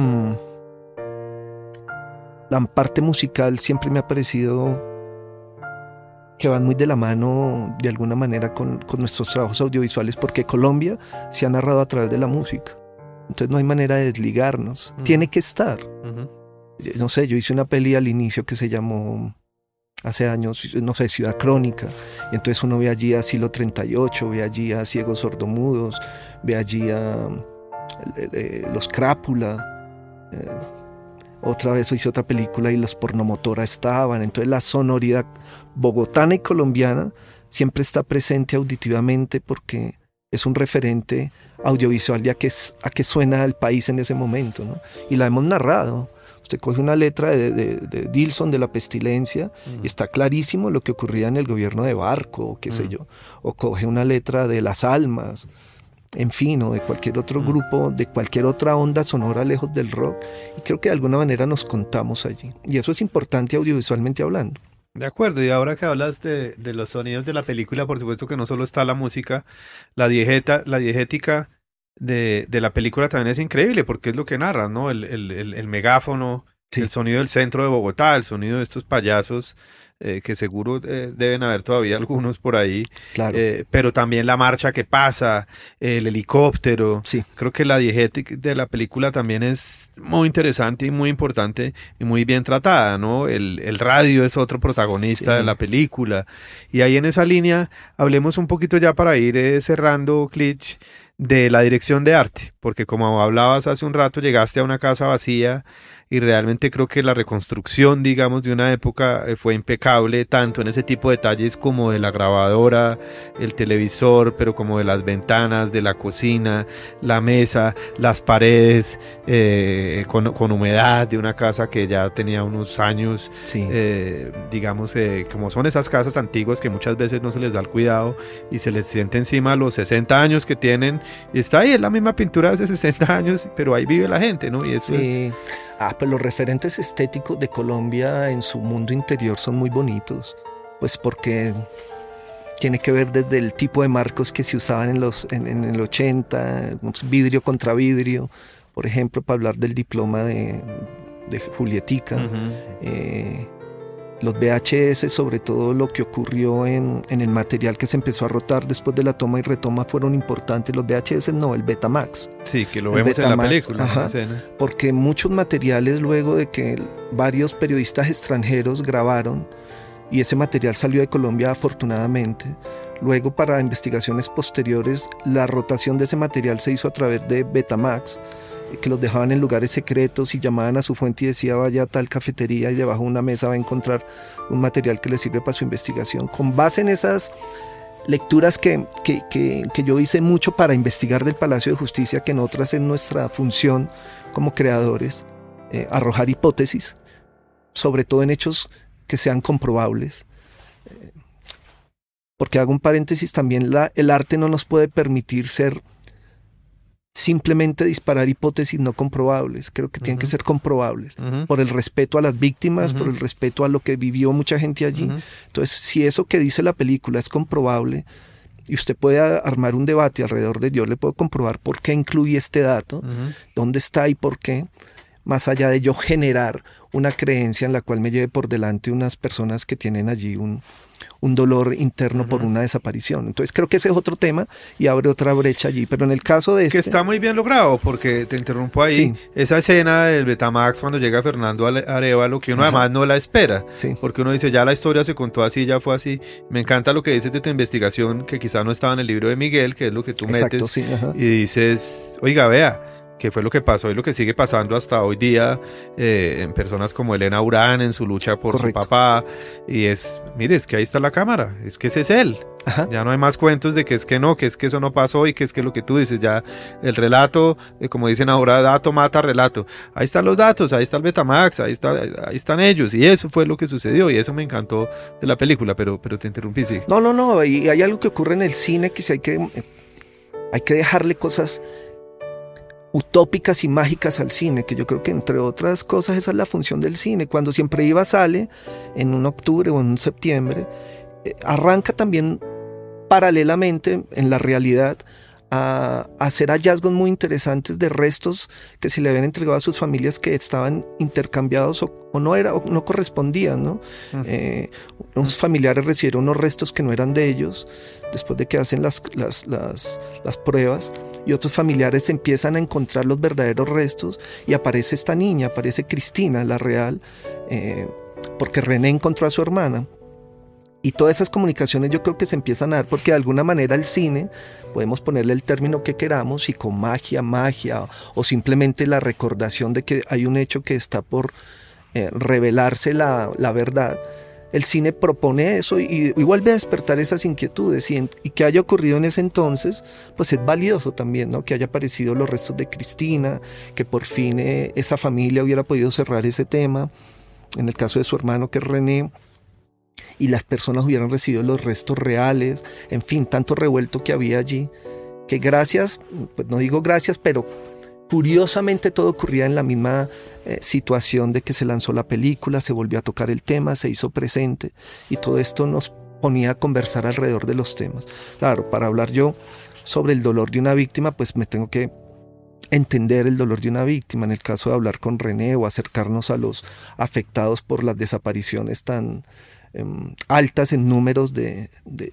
la parte musical siempre me ha parecido que van muy de la mano de alguna manera con nuestros trabajos audiovisuales, porque Colombia se ha narrado a través de la música. Entonces no hay manera de desligarnos. Tiene que estar. No sé, yo hice una peli al inicio que se llamó, hace años, no sé, Ciudad Crónica, y entonces uno ve allí a Silo 38, ve allí a Ciegos Sordomudos, ve allí a los Crápula, otra vez hice otra película y los Pornomotora estaban. Entonces la sonoridad bogotana y colombiana siempre está presente auditivamente porque es un referente audiovisual de a qué suena el país en ese momento, ¿no? Y la hemos narrado. Usted coge una letra de Dilson, de La Pestilencia, y está clarísimo lo que ocurría en el gobierno de Barco, o qué sé yo. O coge una letra de Las Almas, en fin, o de cualquier otro grupo, de cualquier otra onda sonora lejos del rock, y creo que de alguna manera nos contamos allí, y eso es importante audiovisualmente hablando. De acuerdo, y ahora que hablas de los sonidos de la película, por supuesto que no solo está la música, la diegética de la película también es increíble, porque es lo que narra, ¿no? El megáfono, sí. El sonido del centro de Bogotá, el sonido de estos payasos, que seguro deben haber todavía algunos por ahí, claro. Pero también la marcha que pasa, el helicóptero. Sí. Creo que la diegética de la película también es muy interesante y muy importante y muy bien tratada, ¿no? El radio es otro protagonista de la película, y ahí en esa línea hablemos un poquito ya para ir cerrando, Clich, de la dirección de arte, porque como hablabas hace un rato, llegaste a una casa vacía y realmente creo que la reconstrucción, digamos, de una época fue impecable, tanto en ese tipo de detalles como de la grabadora, el televisor, pero como de las ventanas, de la cocina, la mesa, las paredes, con humedad de una casa que ya tenía unos años, sí. Digamos, como son esas casas antiguas que muchas veces no se les da el cuidado y se les siente encima los 60 años que tienen, y está ahí, es la misma pintura de hace 60 años, pero ahí vive la gente, ¿no? Y eso sí. Pues los referentes estéticos de Colombia en su mundo interior son muy bonitos, pues porque tiene que ver desde el tipo de marcos que se usaban en el 80, vidrio contra vidrio, por ejemplo, para hablar del diploma de Julietica, los VHS, sobre todo lo que ocurrió en el material que se empezó a rotar después de la toma y retoma, fueron importantes. Los VHS no, el Betamax. Sí, que lo vemos en la película. Ajá, porque muchos materiales, luego de que varios periodistas extranjeros grabaron, y ese material salió de Colombia afortunadamente, luego para investigaciones posteriores la rotación de ese material se hizo a través de Betamax, que los dejaban en lugares secretos y llamaban a su fuente y decía vaya a tal cafetería y debajo de una mesa va a encontrar un material que le sirve para su investigación. Con base en esas lecturas que yo hice mucho para investigar del Palacio de Justicia, que en otras es nuestra función como creadores, arrojar hipótesis, sobre todo en hechos que sean comprobables. Porque hago un paréntesis también, el arte no nos puede permitir ser simplemente disparar hipótesis no comprobables. Creo que tienen que ser comprobables, por el respeto a las víctimas, por el respeto a lo que vivió mucha gente allí. Entonces, si eso que dice la película es comprobable, y usted puede armar un debate alrededor de yo le puedo comprobar por qué incluí este dato, dónde está y por qué, más allá de yo generar una creencia en la cual me lleve por delante unas personas que tienen allí un dolor interno por una desaparición. Entonces creo que ese es otro tema y abre otra brecha allí, pero en el caso de que está muy bien logrado, porque te interrumpo ahí, sí. Esa escena del Betamax cuando llega Fernando Arévalo, que uno además no la espera, sí. Porque uno dice ya la historia se contó así, ya fue así. Me encanta lo que dices de tu investigación, que quizá no estaba en el libro de Miguel, que es lo que tú metes, sí, y dices, oiga, vea, que fue lo que pasó y lo que sigue pasando hasta hoy día en personas como Elena Urán en su lucha por su papá, y mire, es que ahí está la cámara, es que ese es él. Ajá. Ya no hay más cuentos de que es que no, que es que eso no pasó y que es que lo que tú dices, ya el relato, como dicen ahora, dato mata relato. Ahí están los datos, ahí está el Betamax, ahí están ellos, y eso fue lo que sucedió, y eso me encantó de la película, pero te interrumpí, sí. No, y hay algo que ocurre en el cine que hay que dejarle cosas utópicas y mágicas al cine, que yo creo que entre otras cosas esa es la función del cine. Cuando Siempre Iba sale en un octubre o en un septiembre, arranca también paralelamente en la realidad a hacer hallazgos muy interesantes de restos que se le habían entregado a sus familias, que estaban intercambiados o no correspondían, ¿no? Unos familiares recibieron unos restos que no eran de ellos después de que hacen las pruebas, y otros familiares empiezan a encontrar los verdaderos restos, y aparece esta niña, aparece Cristina, la real, porque René encontró a su hermana. Y todas esas comunicaciones yo creo que se empiezan a dar porque de alguna manera el cine, podemos ponerle el término que queramos, psicomagia, magia, o simplemente la recordación de que hay un hecho que está por revelarse la verdad. El cine propone eso y vuelve a despertar esas inquietudes, y que haya ocurrido en ese entonces, pues es valioso también, ¿no? Que haya aparecido los restos de Cristina, que por fin esa familia hubiera podido cerrar ese tema, en el caso de su hermano que es René, y las personas hubieran recibido los restos reales, en fin, tanto revuelto que había allí. que gracias, pues no digo gracias, pero curiosamente todo ocurría en la misma situación de que se lanzó la película, se volvió a tocar el tema, se hizo presente y todo esto nos ponía a conversar alrededor de los temas. Claro, para hablar yo sobre el dolor de una víctima, pues me tengo que entender el dolor de una víctima. En el caso de hablar con René o acercarnos a los afectados por las desapariciones tan altas en números de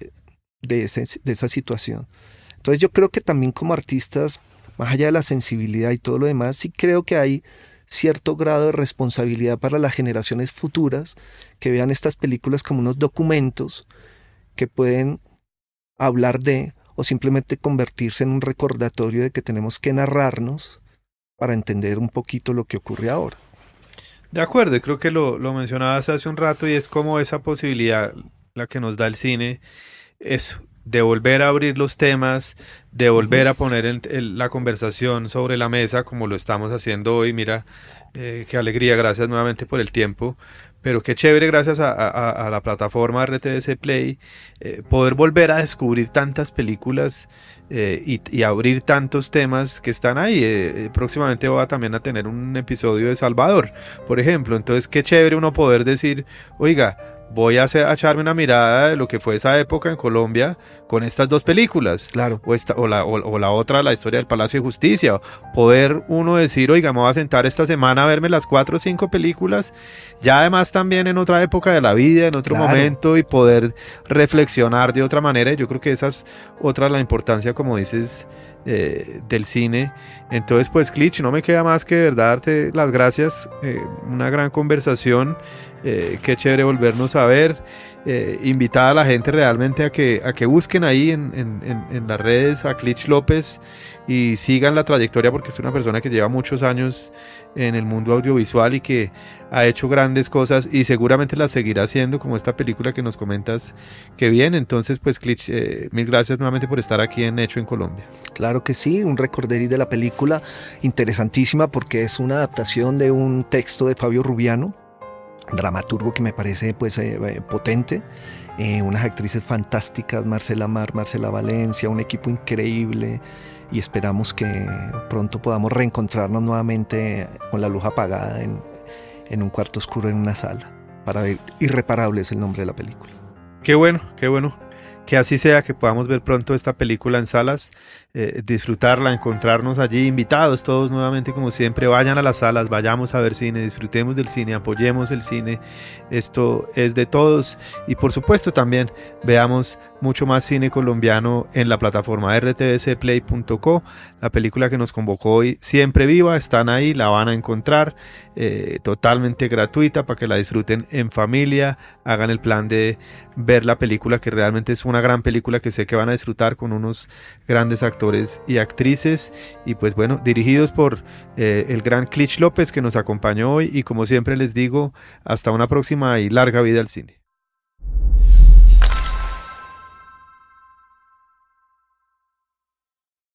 esa situación. Entonces yo creo que también como artistas, más allá de la sensibilidad y todo lo demás, sí creo que hay cierto grado de responsabilidad para las generaciones futuras que vean estas películas como unos documentos que pueden hablar de o simplemente convertirse en un recordatorio de que tenemos que narrarnos para entender un poquito lo que ocurre ahora. De acuerdo, y creo que lo mencionabas hace un rato y es como esa posibilidad la que nos da el cine, eso, de volver a abrir los temas, de volver a poner la conversación sobre la mesa como lo estamos haciendo hoy. Mira, qué alegría, gracias nuevamente por el tiempo, pero qué chévere gracias a la plataforma RTVC Play poder volver a descubrir tantas películas y abrir tantos temas que están ahí. Próximamente voy también a tener un episodio de Salvador, por ejemplo, entonces qué chévere uno poder decir, oiga, voy a echarme una mirada de lo que fue esa época en Colombia con estas dos películas. Claro. O la otra, la historia del Palacio de Justicia. Poder uno decir, oiga, me voy a sentar esta semana a verme las 4 o 5 películas, ya además también en otra época de la vida, en otro momento, y poder reflexionar de otra manera. Yo creo que esa es otra la importancia, como dices, del cine. Entonces, pues, Clich, no me queda más que de verdad darte las gracias. Una gran conversación. Qué chévere volvernos a ver. Invitar a la gente realmente a que busquen ahí en las redes a Clich López y sigan la trayectoria, porque es una persona que lleva muchos años en el mundo audiovisual y que ha hecho grandes cosas y seguramente las seguirá haciendo, como esta película que nos comentas que viene. Entonces, pues, Clich, mil gracias nuevamente por estar aquí en Hecho en Colombia. Claro que sí, un recorderis de la película interesantísima porque es una adaptación de un texto de Fabio Rubiano, dramaturgo que me parece pues potente, unas actrices fantásticas, Marcela Mar, Marcela Valencia, un equipo increíble, y esperamos que pronto podamos reencontrarnos nuevamente con la luz apagada en un cuarto oscuro en una sala para ver Irreparable, es el nombre de la película. Qué bueno, que así sea, que podamos ver pronto esta película en salas, disfrutarla, encontrarnos allí, invitados todos nuevamente como siempre, vayan a las salas, vayamos a ver cine, disfrutemos del cine, apoyemos el cine, esto es de todos, y por supuesto también veamos mucho más cine colombiano en la plataforma rtvcplay.co. La película que nos convocó hoy, Siempre Viva, están ahí, la van a encontrar, totalmente gratuita para que la disfruten en familia, hagan el plan de ver la película, que realmente es una gran película que sé que van a disfrutar con unos grandes actores y actrices, y pues bueno, dirigidos por el gran Clich López, que nos acompañó hoy, y como siempre les digo, hasta una próxima y larga vida al cine.